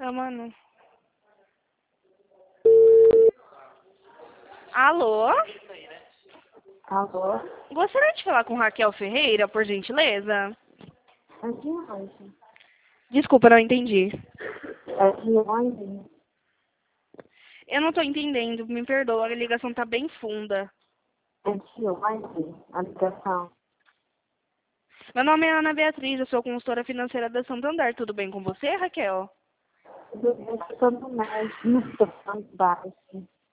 Mano. Alô? Alô? Gostaria de falar com Raquel Ferreira, por gentileza? É de onde? Desculpa, não entendi. É de onde? Eu não tô entendendo, me perdoa, a ligação tá bem funda. É de onde? A ligação. Meu nome é Ana Beatriz, eu sou consultora financeira da Santander. Tudo bem com você, Raquel? Eu estou no médico, não estou falando baixo.